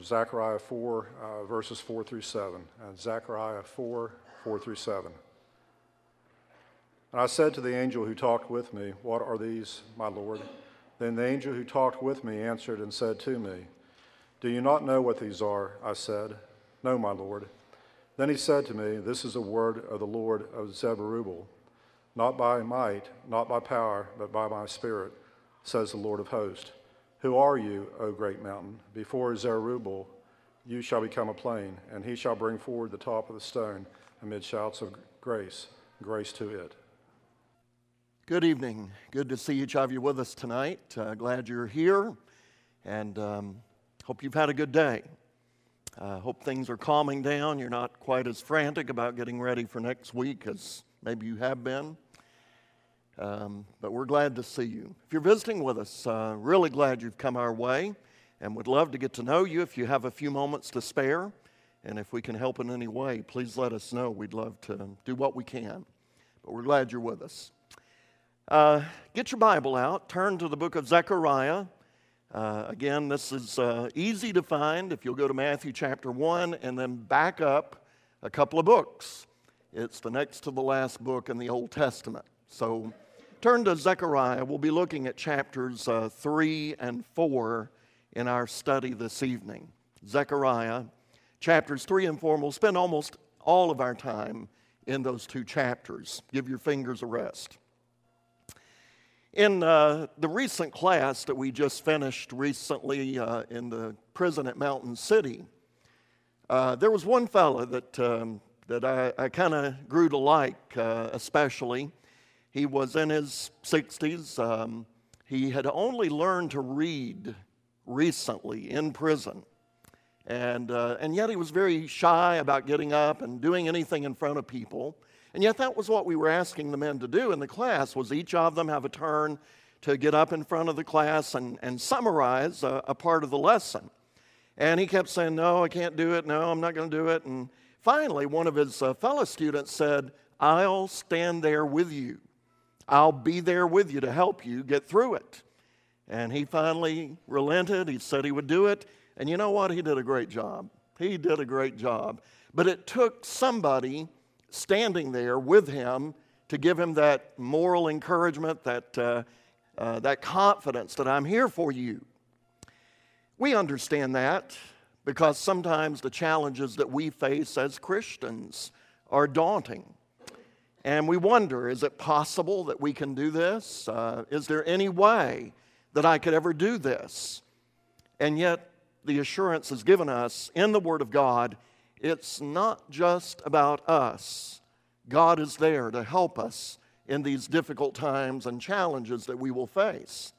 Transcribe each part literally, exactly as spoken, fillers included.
Zechariah four, uh, verses four through seven. And Zechariah four, four through seven. And I said to the angel who talked with me, "What are these, my Lord?" Then the angel who talked with me answered and said to me, "Do you not know what these are?" I said, "No, my Lord." Then he said to me, "This is a word of the Lord of Zerubbabel. Not by might, not by power, but by my spirit, says the Lord of hosts. Who are you, O great mountain? Before Zerubbabel you shall become a plain, and he shall bring forward the top of the stone amid shouts of grace, grace to it." Good evening. Good to see each of you with us tonight. Uh, glad you're here, and um, hope you've had a good day. Uh, hope things are calming down. You're not quite as frantic about getting ready for next week as maybe you have been. Um, but we're glad to see you. If you're visiting with us, uh, really glad you've come our way, and would love to get to know you if you have a few moments to spare. And if we can help in any way, please let us know. We'd love to do what we can. But we're glad you're with us. Uh, get your Bible out. Turn to the book of Zechariah. Uh, again, this is uh, easy to find if you'll go to Matthew chapter one and then back up a couple of books. It's the next to the last book in the Old Testament. So turn to Zechariah. We'll be looking at chapters uh, three and four in our study this evening. Zechariah, chapters three and four, and we'll spend almost all of our time in those two chapters. Give your fingers a rest. In uh, the recent class that we just finished recently uh, in the prison at Mountain City, uh, there was one fellow that, um, that I, I kind of grew to like uh, especially. He was in his sixties. Um, he had only learned to read recently in prison. And, uh, and yet he was very shy about getting up and doing anything in front of people. And yet that was what we were asking the men to do in the class, was each of them have a turn to get up in front of the class and, and summarize a, a part of the lesson. And he kept saying, "No, I can't do it. No, I'm not going to do it." And finally, one of his uh, fellow students said, "I'll stand there with you. I'll be there with you to help you get through it." And he finally relented. He said he would do it. And you know what? He did a great job. He did a great job. But it took somebody standing there with him to give him that moral encouragement, that, uh, uh, that confidence that I'm here for you. We understand that because sometimes the challenges that we face as Christians are daunting. And we wonder, is it possible that we can do this? Uh, is there any way that I could ever do this? And yet, the assurance is given us in the Word of God, it's not just about us. God is there to help us in these difficult times and challenges that we will face.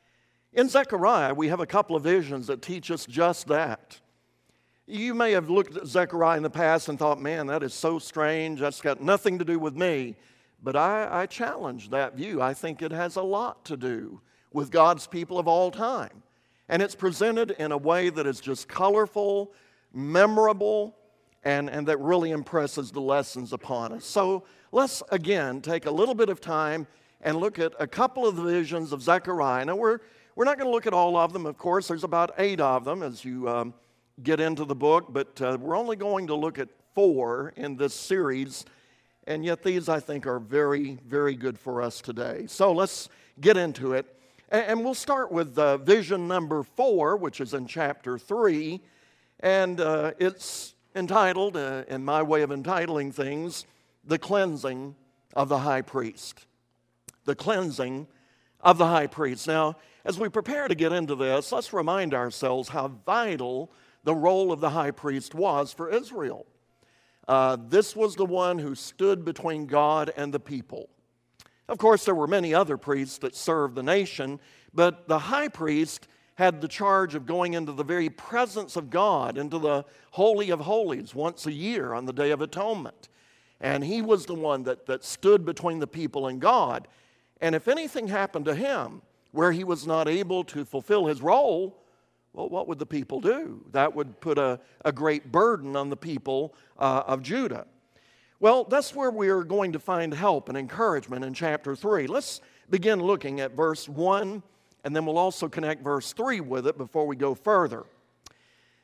In Zechariah, we have a couple of visions that teach us just that. You may have looked at Zechariah in the past and thought, "Man, that is so strange. That's got nothing to do with me." But I, I challenge that view. I think it has a lot to do with God's people of all time. And it's presented in a way that is just colorful, memorable, and, and that really impresses the lessons upon us. So let's, again, take a little bit of time and look at a couple of the visions of Zechariah. Now, we're, we're not going to look at all of them, of course. There's about eight of them as you um, get into the book, but uh, we're only going to look at four in this series, and yet these, I think, are very, very good for us today. So let's get into it, and, and we'll start with uh, vision number four, which is in chapter three, and uh, it's entitled, uh, in my way of entitling things, "The Cleansing of the High Priest." The cleansing of the high priest. Now, as we prepare to get into this, let's remind ourselves how vital the role of the high priest was for Israel. Uh, this was the one who stood between God and the people. Of course, there were many other priests that served the nation, but the high priest had the charge of going into the very presence of God, into the Holy of Holies once a year on the Day of Atonement. And he was the one that, that stood between the people and God. And if anything happened to him where he was not able to fulfill his role, well, what would the people do? That would put a, a great burden on the people uh, of Judah. Well, that's where we are going to find help and encouragement in chapter three. Let's begin looking at verse one, and then we'll also connect verse three with it before we go further.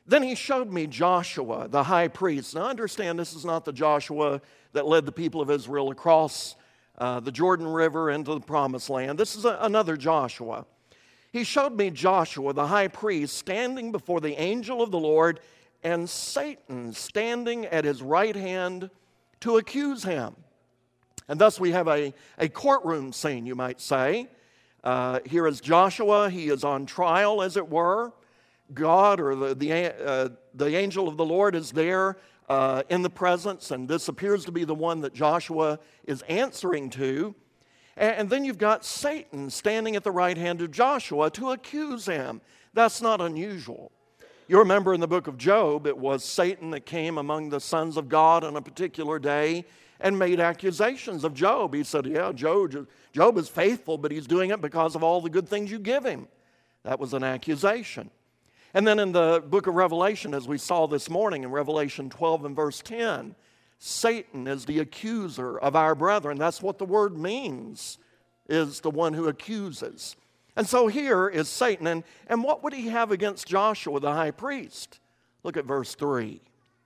Then he showed me Joshua, the high priest. Now understand, this is not the Joshua that led the people of Israel across uh, the Jordan River into the Promised Land. This is a, another Joshua. He showed me Joshua, the high priest, standing before the angel of the Lord, and Satan standing at his right hand to accuse him. And thus we have a, a courtroom scene, you might say. Uh, here is Joshua. He is on trial, as it were. God, or the, the, uh, the angel of the Lord, is there uh, in the presence, and this appears to be the one that Joshua is answering to. And, and then you've got Satan standing at the right hand of Joshua to accuse him. That's not unusual. You remember in the book of Job, it was Satan that came among the sons of God on a particular day and made accusations of Job. He said, yeah, Job, Job is faithful, but he's doing it because of all the good things you give him. That was an accusation. And then in the book of Revelation, as we saw this morning in Revelation twelve and verse ten, Satan is the accuser of our brethren. That's what the word means, is the one who accuses. And so here is Satan. And, and what would he have against Joshua, the high priest? Look at verse three.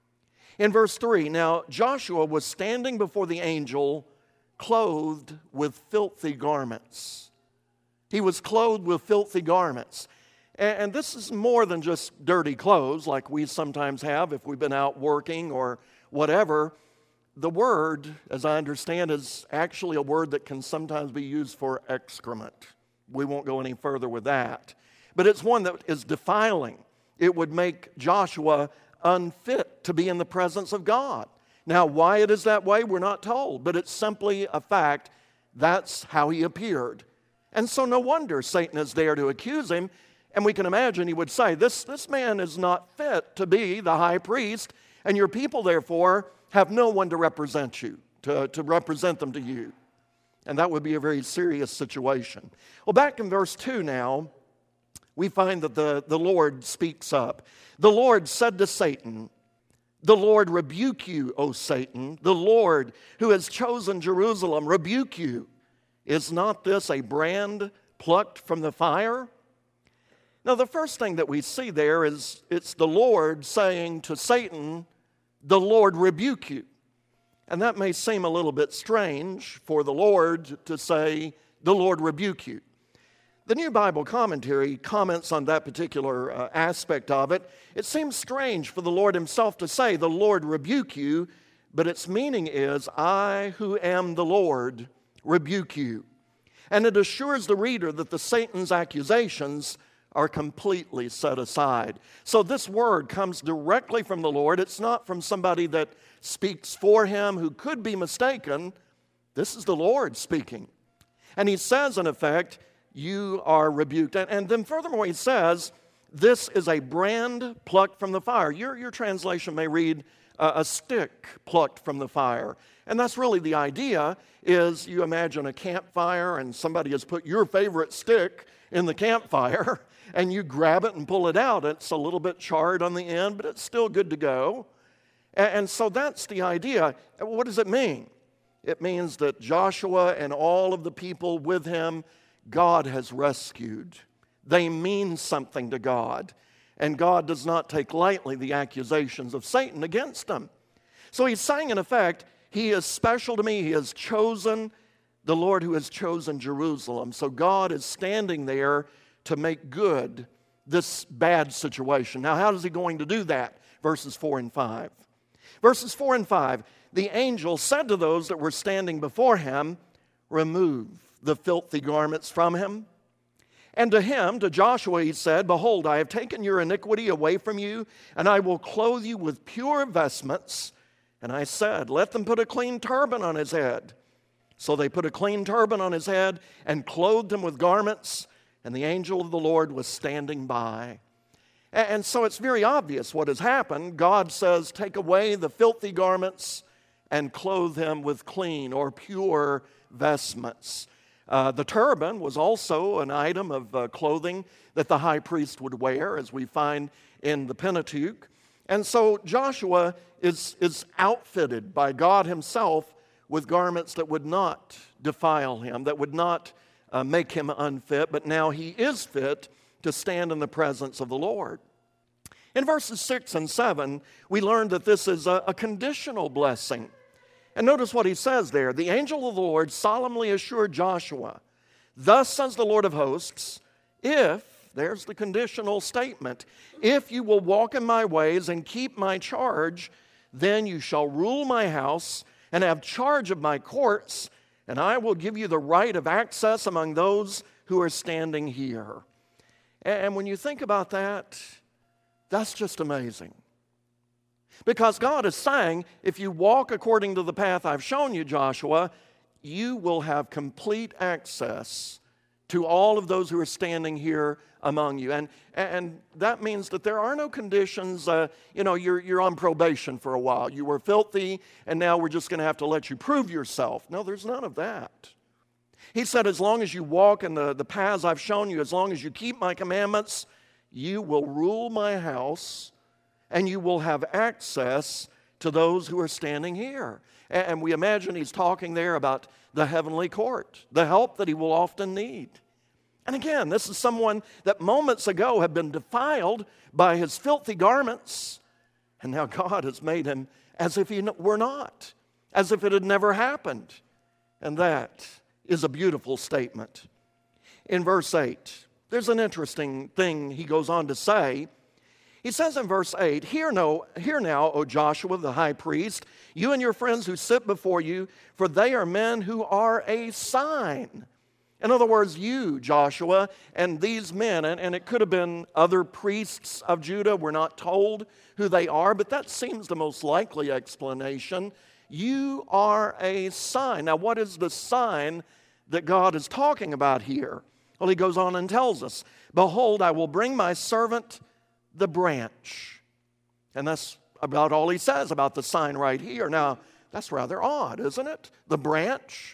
In verse three, now Joshua was standing before the angel clothed with filthy garments. He was clothed with filthy garments. And this is more than just dirty clothes like we sometimes have if we've been out working or whatever. The word, as I understand, is actually a word that can sometimes be used for excrement. We won't go any further with that. But it's one that is defiling. It would make Joshua unfit to be in the presence of God. Now, why it is that way, we're not told. But it's simply a fact. That's how he appeared. And so no wonder Satan is there to accuse him. And we can imagine he would say, this, this man is not fit to be the high priest, and your people, therefore, have no one to represent you, to, to represent them to you. And that would be a very serious situation. Well, back in verse two now, we find that the, the Lord speaks up. The Lord said to Satan, the Lord rebuke you, O Satan. The Lord who has chosen Jerusalem rebuke you. Is not this a brand plucked from the fire? Now, the first thing that we see there is it's the Lord saying to Satan, the Lord rebuke you. And that may seem a little bit strange for the Lord to say, the Lord rebuke you. The New Bible Commentary comments on that particular uh, aspect of it. It seems strange for the Lord himself to say, the Lord rebuke you, but its meaning is, I who am the Lord rebuke you. And it assures the reader that the Satan's accusations are completely set aside. So this word comes directly from the Lord. It's not from somebody that speaks for him who could be mistaken. This is the Lord speaking. And he says, in effect, you are rebuked. And, and then furthermore, he says, this is a brand plucked from the fire. Your, your translation may read, uh, a stick plucked from the fire. And that's really the idea, is you imagine a campfire and somebody has put your favorite stick in the campfire, and you grab it and pull it out. It's a little bit charred on the end, but it's still good to go. And, and so that's the idea. What does it mean? It means that Joshua and all of the people with him, God has rescued. They mean something to God. And God does not take lightly the accusations of Satan against them. So he's saying, in effect, he is special to me. He has chosen the Lord who has chosen Jerusalem. So God is standing there to make good this bad situation. Now, how is he going to do that? Verses four and five. Verses four and five, the angel said to those that were standing before him, remove the filthy garments from him. And to him, to Joshua, he said, behold, I have taken your iniquity away from you, and I will clothe you with pure vestments. And I said, let them put a clean turban on his head. So they put a clean turban on his head and clothed him with garments, and the angel of the Lord was standing by. And so it's very obvious what has happened. God says, take away the filthy garments and clothe him with clean or pure vestments. Uh, the turban was also an item of uh, clothing that the high priest would wear, as we find in the Pentateuch. And so Joshua is, is outfitted by God himself with garments that would not defile him, that would not uh, make him unfit, but now he is fit to stand in the presence of the Lord. In verses six and seven, we learn that this is a, a conditional blessing. And notice what he says there. The angel of the Lord solemnly assured Joshua, "Thus says the Lord of hosts, if," there's the conditional statement, "if you will walk in my ways and keep my charge, then you shall rule my house and have charge of my courts, and I will give you the right of access among those who are standing here." And when you think about that, that's just amazing. Because God is saying, if you walk according to the path I've shown you, Joshua, you will have complete access to all of those who are standing here among you. And, and that means that there are no conditions, uh, you know, you're, you're on probation for a while. You were filthy, and now we're just going to have to let you prove yourself. No, there's none of that. He said, as long as you walk in the, the paths I've shown you, as long as you keep my commandments, you will rule my house, and you will have access to those who are standing here. And we imagine he's talking there about the heavenly court, the help that he will often need. And again, this is someone that moments ago had been defiled by his filthy garments, and now God has made him as if he were not, as if it had never happened. And that is a beautiful statement. In verse eight, there's an interesting thing he goes on to say. He says in verse eight, Hear, no, hear now, O Joshua the high priest, you and your friends who sit before you, for they are men who are a sign. In other words, you, Joshua, and these men, and, and it could have been other priests of Judah, we're not told who they are, but that seems the most likely explanation. You are a sign. Now, what is the sign that God is talking about here? Well, he goes on and tells us, Behold, I will bring my servant the branch. And that's about all he says about the sign right here. Now, that's rather odd, isn't it? The branch.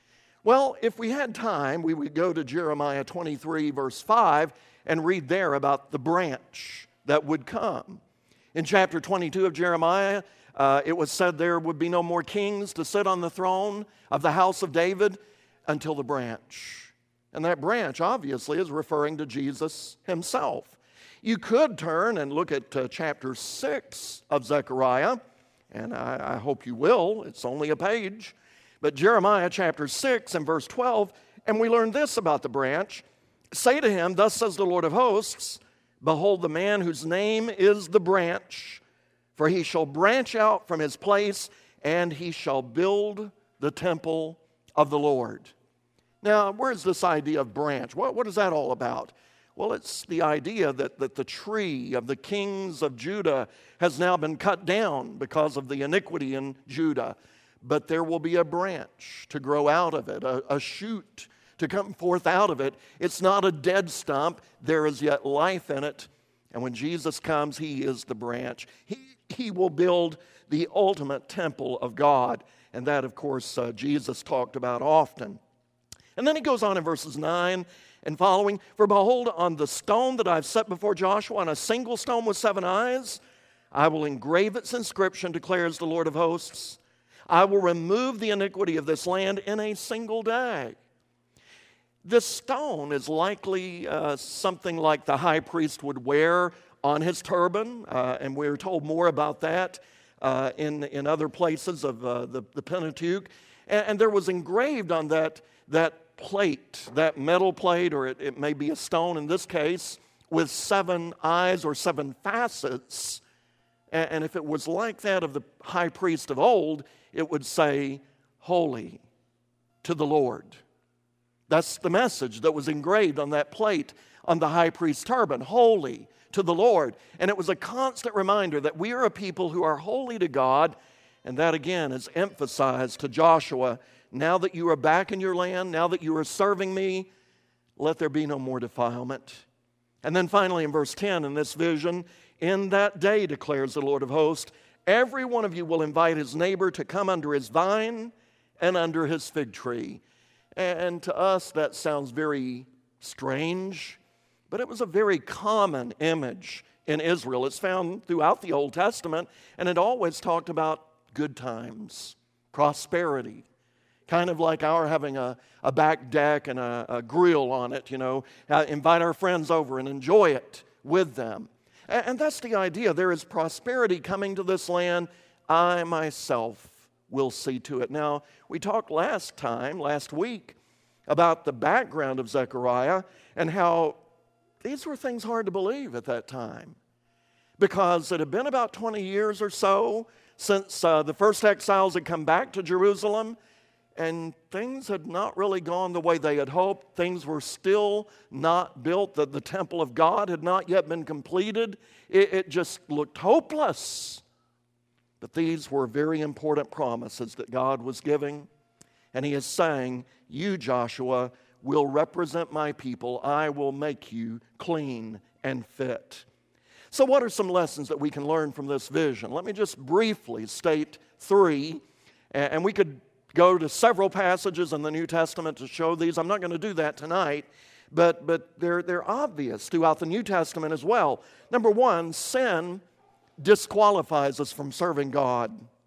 Well, if we had time, we would go to Jeremiah twenty-three, verse five, and read there about the branch that would come. In chapter twenty-two of Jeremiah, uh, it was said there would be no more kings to sit on the throne of the house of David until the branch. And that branch, obviously, is referring to Jesus himself. You could turn and look at uh, chapter six of Zechariah, and I, I hope you will. It's only a page. But Jeremiah chapter six and verse twelve, and we learn this about the branch. Say to him, Thus says the Lord of hosts, Behold the man whose name is the branch, for he shall branch out from his place, and he shall build the temple of the Lord. Now, where's this idea of branch? What, what is that all about? Well, it's the idea that, that the tree of the kings of Judah has now been cut down because of the iniquity in Judah. But there will be a branch to grow out of it, a, a shoot to come forth out of it. It's not a dead stump. There is yet life in it. And when Jesus comes, he is the branch. He, he will build the ultimate temple of God. And that, of course, uh, Jesus talked about often. And then he goes on in verses nine and following, For behold, on the stone that I've set before Joshua, on a single stone with seven eyes, I will engrave its inscription, declares the Lord of hosts. I will remove the iniquity of this land in a single day. This stone is likely uh, something like the high priest would wear on his turban, uh, and we're told more about that uh, in, in other places of uh, the, the Pentateuch. And, and there was engraved on that, that plate, that metal plate, or it, it may be a stone in this case, with seven eyes or seven facets. And, and if it was like that of the high priest of old, it would say, Holy to the Lord. That's the message that was engraved on that plate on the high priest's turban, Holy to the Lord. And it was a constant reminder that we are a people who are holy to God, and that again is emphasized to Joshua. Now that you are back in your land, now that you are serving me, let there be no more defilement. And then finally in verse ten, in this vision, in that day, declares the Lord of hosts, every one of you will invite his neighbor to come under his vine and under his fig tree. And to us, that sounds very strange, but it was a very common image in Israel. It's found throughout the Old Testament, and it always talked about good times, prosperity, kind of like our having a, a back deck and a, a grill on it, you know, uh, invite our friends over and enjoy it with them. And that's the idea. There is prosperity coming to this land. I myself will see to it. Now, we talked last time, last week, about the background of Zechariah and how these were things hard to believe at that time, because it had been about twenty years or so since uh, the first exiles had come back to Jerusalem, and things had not really gone the way they had hoped. Things were still not built. The, the temple of God had not yet been completed. It, it just looked hopeless. But these were very important promises that God was giving. And he is saying, you, Joshua, will represent my people. I will make you clean and fit. So what are some lessons that we can learn from this vision? Let me just briefly state three, and we could go to several passages in the New Testament to show these. I'm not going to do that tonight, but, but they're, they're obvious throughout the New Testament as well. Number one, sin disqualifies us from serving God.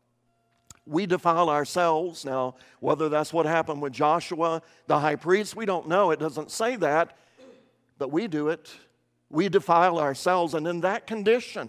We defile ourselves. Now, whether that's what happened with Joshua, the high priest, we don't know. It doesn't say that, but we do it. We defile ourselves, and in that condition,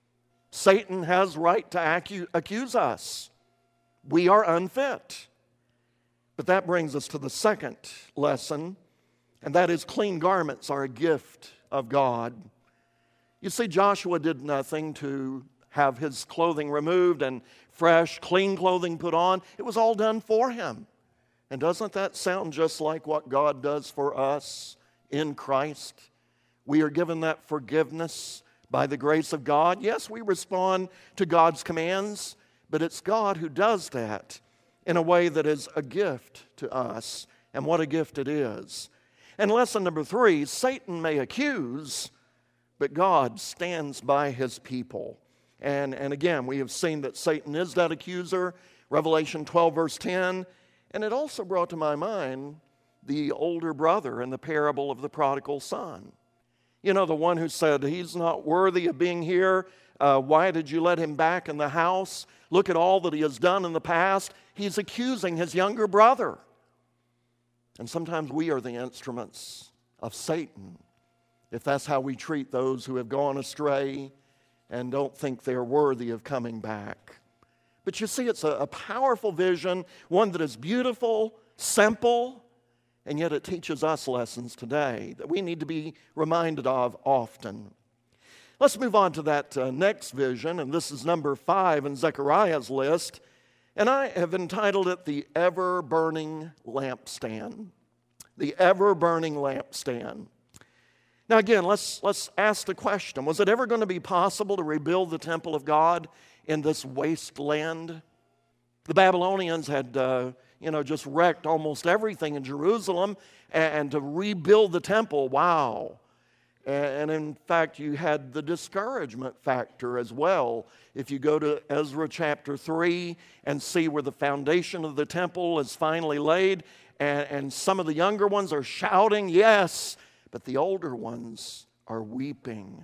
Satan has right to acu- accuse us. We are unfit. But that brings us to the second lesson, and that is clean garments are a gift of God. You see, Joshua did nothing to have his clothing removed and fresh, clean clothing put on. It was all done for him. And doesn't that sound just like what God does for us in Christ? We are given that forgiveness by the grace of God. Yes, we respond to God's commands, but it's God who does that in a way that is a gift to us. And what a gift it is. And lesson number three, Satan may accuse, but God stands by his people. And, and again, we have seen that Satan is that accuser, Revelation twelve, verse ten. And it also brought to my mind the older brother in the parable of the prodigal son. You know, the one who said, he's not worthy of being here. Uh, why did you let him back in the house? Look at all that he has done in the past. He's accusing his younger brother. And sometimes we are the instruments of Satan, if that's how we treat those who have gone astray and don't think they're worthy of coming back. But you see, it's a, a powerful vision, one that is beautiful, simple, and yet it teaches us lessons today that we need to be reminded of often. Let's move on to that uh, next vision, and this is number five in Zechariah's list, and I have entitled it The Ever-Burning Lampstand. The Ever-Burning Lampstand. Now again, let's, let's ask the question, was it ever going to be possible to rebuild the temple of God in this wasteland? The Babylonians had uh, you know, just wrecked almost everything in Jerusalem, and, and to rebuild the temple, wow. And, and in fact, you had the discouragement factor as well. If you go to Ezra chapter three and see where the foundation of the temple is finally laid, and, and some of the younger ones are shouting, yes, but the older ones are weeping.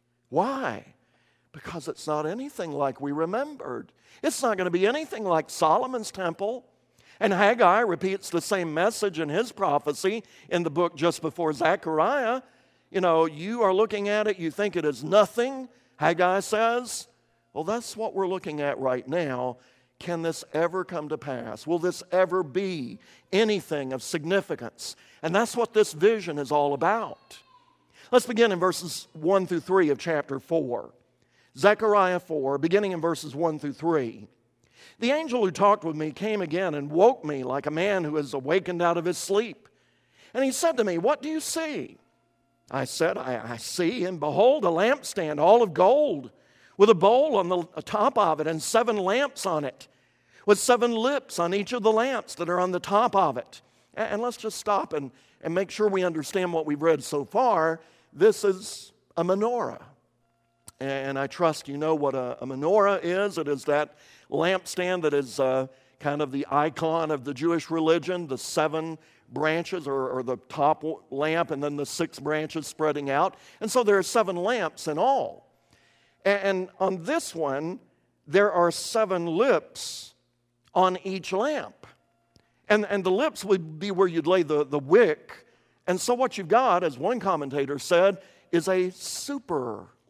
Why? Because it's not anything like we remembered. It's not going to be anything like Solomon's temple. And Haggai repeats the same message in his prophecy in the book just before Zechariah. You know, you are looking at it, you think it is nothing, Haggai says. Well, that's what we're looking at right now. Can this ever come to pass? Will this ever be anything of significance? And that's what this vision is all about. Let's begin in verses one through three of chapter four. Zechariah four, beginning in verses one through three. The angel who talked with me came again and woke me like a man who is awakened out of his sleep. And he said to me, what do you see? I said, I, I see, and behold, a lampstand all of gold, with a bowl on the top of it and seven lamps on it, with seven lips on each of the lamps that are on the top of it. And, and let's just stop and, and make sure we understand what we've read so far. This is a menorah. And I trust you know what a, a menorah is. It is that lampstand that is uh, kind of the icon of the Jewish religion, the seven branches or, or the top lamp and then the six branches spreading out. And so there are seven lamps in all. And, and on this one, there are seven lips on each lamp. And, and the lips would be where you'd lay the, the wick. And so what you've got, as one commentator said, is a super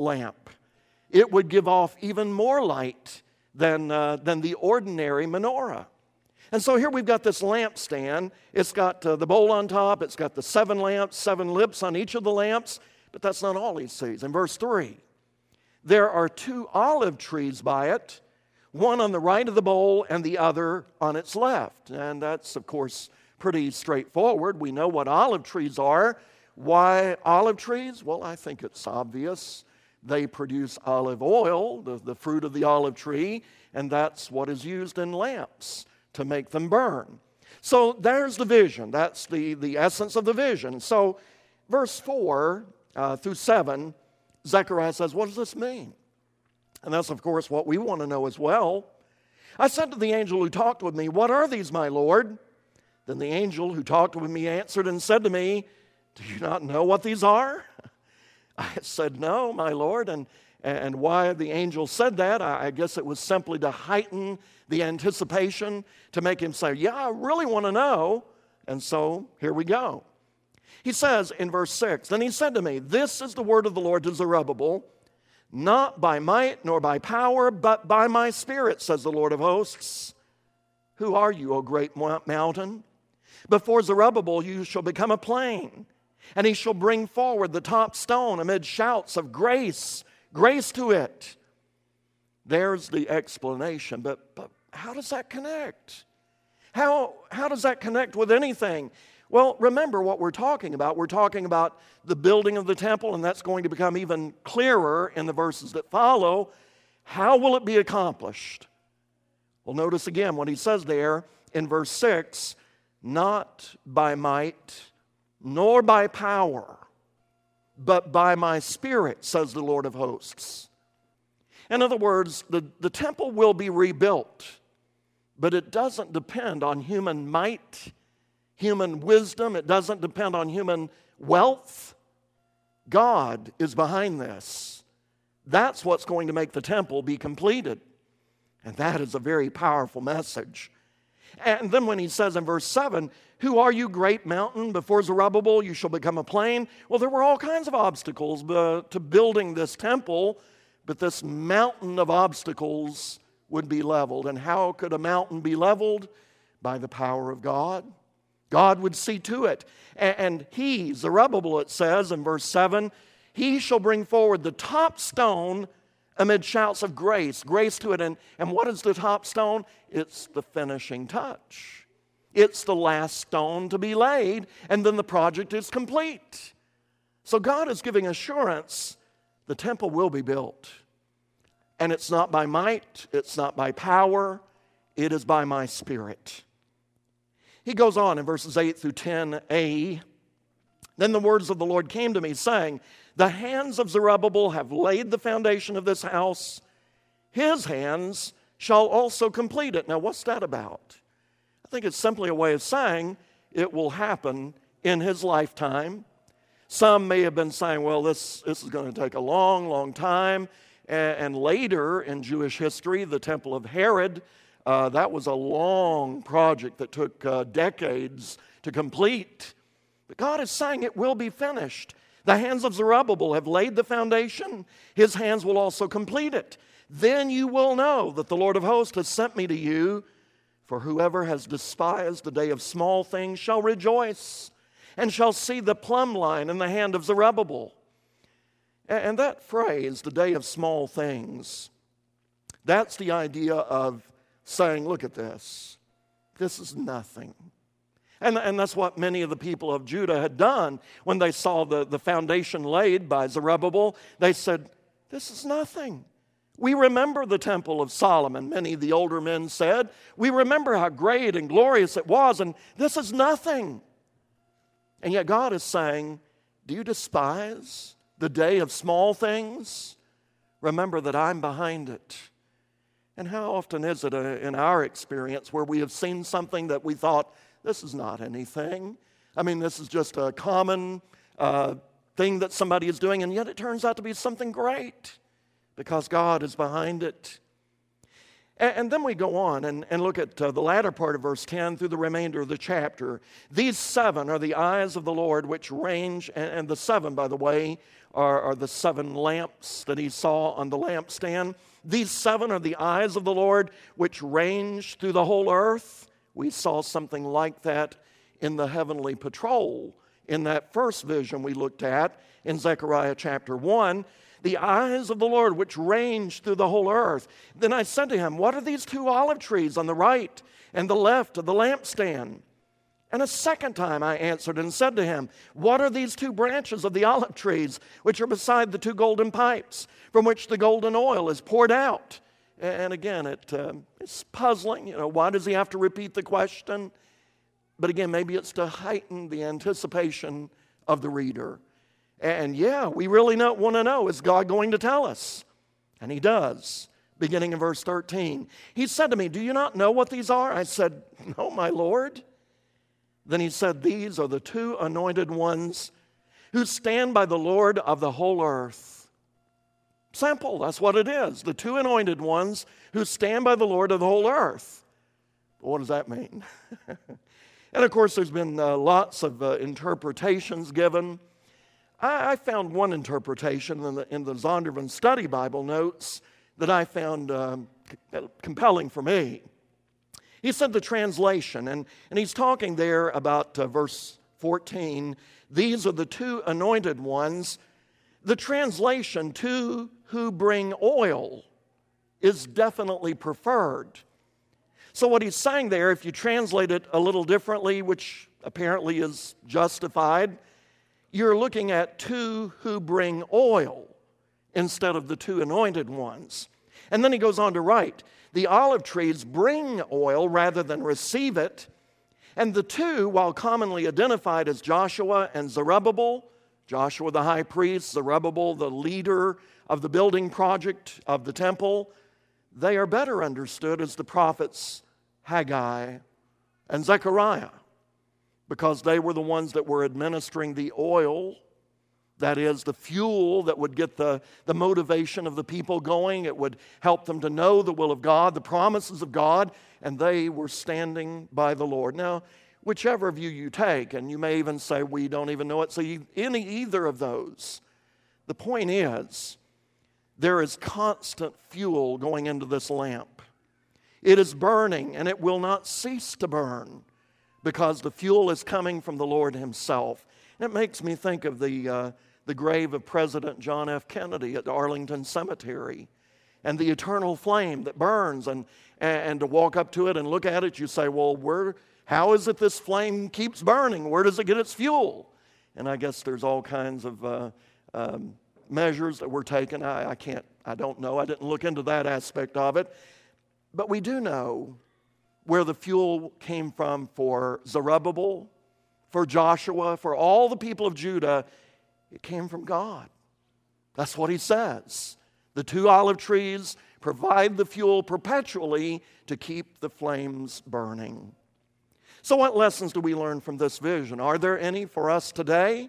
lamp. It would give off even more light than, uh, than the ordinary menorah. And so here we've got this lampstand. It's got uh, the bowl on top. It's got the seven lamps, seven lips on each of the lamps. But that's not all he sees. In verse three, there are two olive trees by it, one on the right of the bowl and the other on its left. And that's, of course, pretty straightforward. We know what olive trees are. Why olive trees? Well, I think it's obvious. They produce olive oil, the, the fruit of the olive tree, and that's what is used in lamps to make them burn. So there's the vision. That's the, the essence of the vision. So verse four uh, through seven, Zechariah says, what does this mean? And that's, of course, what we want to know as well. I said to the angel who talked with me, what are these, my Lord? Then the angel who talked with me answered and said to me, do you not know what these are? I said, no, my Lord. And, and why the angel said that, I guess it was simply to heighten the anticipation, to make him say, yeah, I really want to know. And so here we go. He says in verse six, then he said to me, this is the word of the Lord to Zerubbabel, not by might nor by power, but by my spirit, says the Lord of hosts. Who are you, O great mountain? Before Zerubbabel you shall become a plain, and he shall bring forward the top stone amid shouts of grace, grace to it. There's the explanation, but, but how does that connect? How, how does that connect with anything? Well, remember what we're talking about. We're talking about the building of the temple, and that's going to become even clearer in the verses that follow. How will it be accomplished? Well, notice again what he says there in verse six, not by might nor by power, but by my spirit, says the Lord of hosts. In other words, the, the temple will be rebuilt, but it doesn't depend on human might, human wisdom. It doesn't depend on human wealth. God is behind this. That's what's going to make the temple be completed. And that is a very powerful message. And then when he says in verse seven, who are you, great mountain? Before Zerubbabel you shall become a plain. Well, there were all kinds of obstacles uh, to building this temple, but this mountain of obstacles would be leveled. And how could a mountain be leveled? By the power of God. God would see to it. And he, Zerubbabel, it says in verse seven, he shall bring forward the top stone amid shouts of grace, grace to it. And, and what is the top stone? It's the finishing touch. It's the last stone to be laid, and then the project is complete. So God is giving assurance the temple will be built. And it's not by might, it's not by power, it is by my spirit. He goes on in verses eight through ten a. Then the words of the Lord came to me, saying, the hands of Zerubbabel have laid the foundation of this house. His hands shall also complete it. Now, what's that about? I think it's simply a way of saying it will happen in his lifetime. Some may have been saying, well, this, this is going to take a long, long time. And, and later in Jewish history, the Temple of Herod, uh, that was a long project that took uh, decades to complete. But God is saying it will be finished. The hands of Zerubbabel have laid the foundation. His hands will also complete it. Then you will know that the Lord of hosts has sent me to you. For whoever has despised the day of small things shall rejoice and shall see the plumb line in the hand of Zerubbabel. And that phrase, the day of small things, that's the idea of saying, look at this. This is nothing. And, and that's what many of the people of Judah had done when they saw the, the foundation laid by Zerubbabel. They said, this is nothing. We remember the temple of Solomon, many of the older men said. We remember how great and glorious it was, and this is nothing. And yet God is saying, do you despise the day of small things? Remember that I'm behind it. And how often is it uh, in our experience where we have seen something that we thought, this is not anything. I mean, this is just a common uh, thing that somebody is doing, and yet it turns out to be something great because God is behind it. And, and then we go on and, and look at uh, the latter part of verse ten through the remainder of the chapter. These seven are the eyes of the Lord which range, and, and the seven, by the way, are, are the seven lamps that he saw on the lampstand. These seven are the eyes of the Lord which range through the whole earth. We saw something like that in the heavenly patrol in that first vision we looked at in Zechariah chapter one. The eyes of the Lord which range through the whole earth. Then I said to him, what are these two olive trees on the right and the left of the lampstand? And a second time I answered and said to him, what are these two branches of the olive trees which are beside the two golden pipes from which the golden oil is poured out? And again, it, uh, it's puzzling. You know, why does he have to repeat the question? But again, maybe it's to heighten the anticipation of the reader. And yeah, we really not want to know, is God going to tell us? And he does, beginning in verse thirteen. He said to me, do you not know what these are? I said, no, my Lord. Then he said, these are the two anointed ones who stand by the Lord of the whole earth. Simple, that's what it is. The two anointed ones who stand by the Lord of the whole earth. What does that mean? And of course, there's been uh, lots of uh, interpretations given. I, I found one interpretation in the, in the Zondervan Study Bible notes that I found um, compelling for me. He said the translation, and, and he's talking there about uh, verse fourteen. These are the two anointed ones. The translation, two who bring oil, is definitely preferred. So what he's saying there, if you translate it a little differently, which apparently is justified, you're looking at two who bring oil instead of the two anointed ones. And then he goes on to write, the olive trees bring oil rather than receive it. And the two, while commonly identified as Joshua and Zerubbabel, Joshua the high priest, Zerubbabel the leader of the building project of the temple, they are better understood as the prophets Haggai and Zechariah, because they were the ones that were administering the oil, that is, the fuel that would get the, the motivation of the people going. It would help them to know the will of God, the promises of God, and they were standing by the Lord. Now, whichever view you take, and you may even say, we don't even know it, so you, any either of those, the point is, there is constant fuel going into this lamp. It is burning, and it will not cease to burn, because the fuel is coming from the Lord himself. And it makes me think of the, uh, the grave of President John F. Kennedy at Arlington Cemetery, and the eternal flame that burns, and, and to walk up to it and look at it, you say, well, where, how is it this flame keeps burning? Where does it get its fuel? And I guess there's all kinds of uh, um, measures that were taken. I, I can't, I don't know. I didn't look into that aspect of it. But we do know where the fuel came from for Zerubbabel, for Joshua, for all the people of Judah. It came from God. That's what he says. The two olive trees provide the fuel perpetually to keep the flames burning. So what lessons do we learn from this vision? Are there any for us today?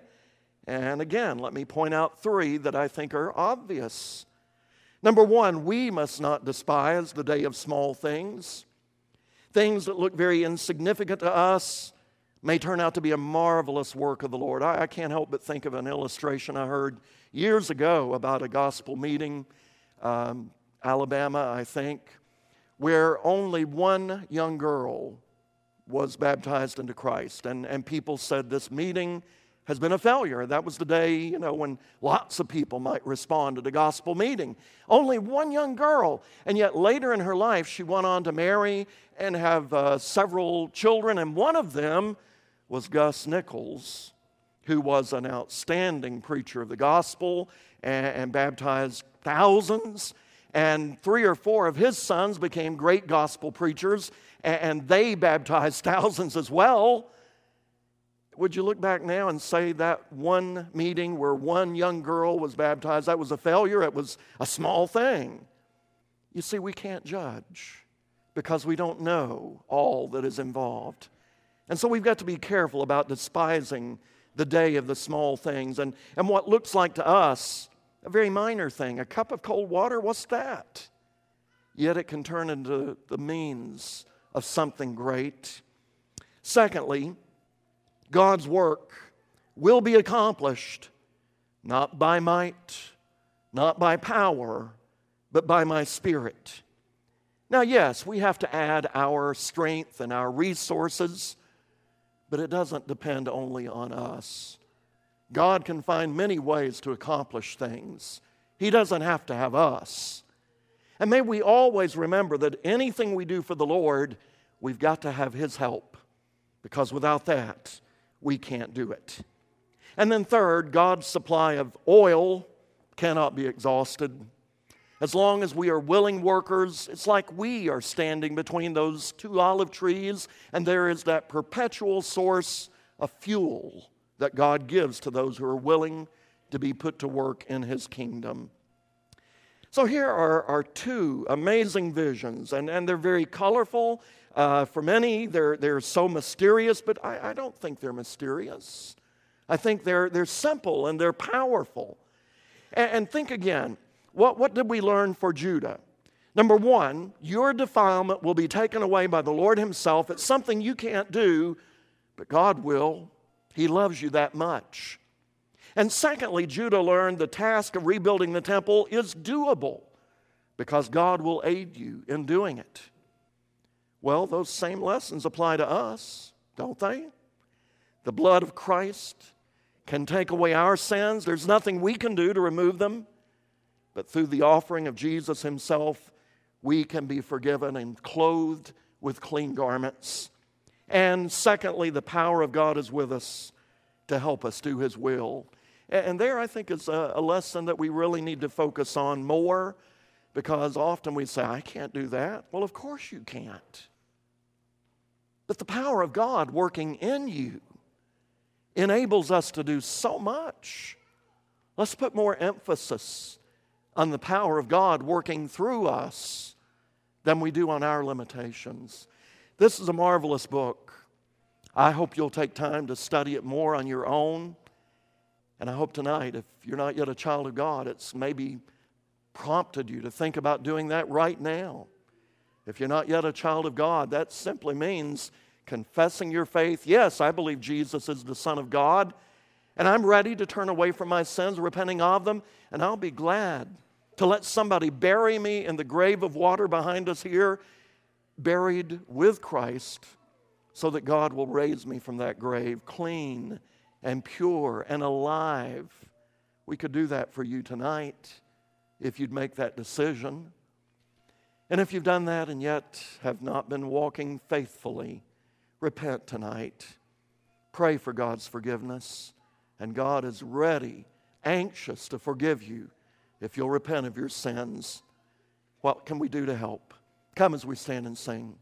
And again, let me point out three that I think are obvious. Number one, we must not despise the day of small things. Things that look very insignificant to us may turn out to be a marvelous work of the Lord. I, I can't help but think of an illustration I heard years ago about a gospel meeting, um, Alabama, I think, where only one young girl was baptized into Christ. And, and people said this meeting has been a failure. That was the day, you know, when lots of people might respond to the gospel meeting. Only one young girl. And yet later in her life, she went on to marry and have uh, several children. And one of them was Gus Nichols, who was an outstanding preacher of the gospel and, and baptized thousands. And three or four of his sons became great gospel preachers, and, and they baptized thousands as well. Would you look back now and say that one meeting where one young girl was baptized, that was a failure? It was a small thing. You see, we can't judge because we don't know all that is involved. And so we've got to be careful about despising the day of the small things. And, and what looks like to us a very minor thing, a cup of cold water, what's that? yet it can turn into the means of something great. Secondly, God's work will be accomplished not by might, not by power, but by my Spirit. Now, yes, we have to add our strength and our resources, but it doesn't depend only on us. God can find many ways to accomplish things. He doesn't have to have us. And may we always remember that anything we do for the Lord, we've got to have His help, because without that, we can't do it. And then third, God's supply of oil cannot be exhausted. As long as we are willing workers, it's like we are standing between those two olive trees, and there is that perpetual source of fuel that God gives to those who are willing to be put to work in His kingdom. So here are, are two amazing visions, and, and they're very colorful. Uh, for many, they're, they're so mysterious, but I, I don't think they're mysterious. I think they're, they're simple and they're powerful. And, and think again, what, what did we learn for Judah? Number one, your defilement will be taken away by the Lord Himself. It's something you can't do, but God will. He loves you that much. And secondly, Judah learned the task of rebuilding the temple is doable because God will aid you in doing it. Well, those same lessons apply to us, don't they? The blood of Christ can take away our sins. There's nothing we can do to remove them. But through the offering of Jesus Himself, we can be forgiven and clothed with clean garments. And secondly, the power of God is with us to help us do His will. And there, I think, is a lesson that we really need to focus on more, because often we say, I can't do that. Well, of course you can't. But the power of God working in you enables us to do so much. Let's put more emphasis on the power of God working through us than we do on our limitations. This is a marvelous book. I hope you'll take time to study it more on your own. And I hope tonight, if you're not yet a child of God, it's maybe prompted you to think about doing that right now. If you're not yet a child of God, that simply means confessing your faith. Yes, I believe Jesus is the Son of God, and I'm ready to turn away from my sins, repenting of them, and I'll be glad to let somebody bury me in the grave of water behind us here, buried with Christ, so that God will raise me from that grave clean and pure and alive. We could do that for you tonight if you'd make that decision. And if you've done that and yet have not been walking faithfully, repent tonight. Pray for God's forgiveness. And God is ready, anxious to forgive you if you'll repent of your sins. What can we do to help? Come as we stand and sing.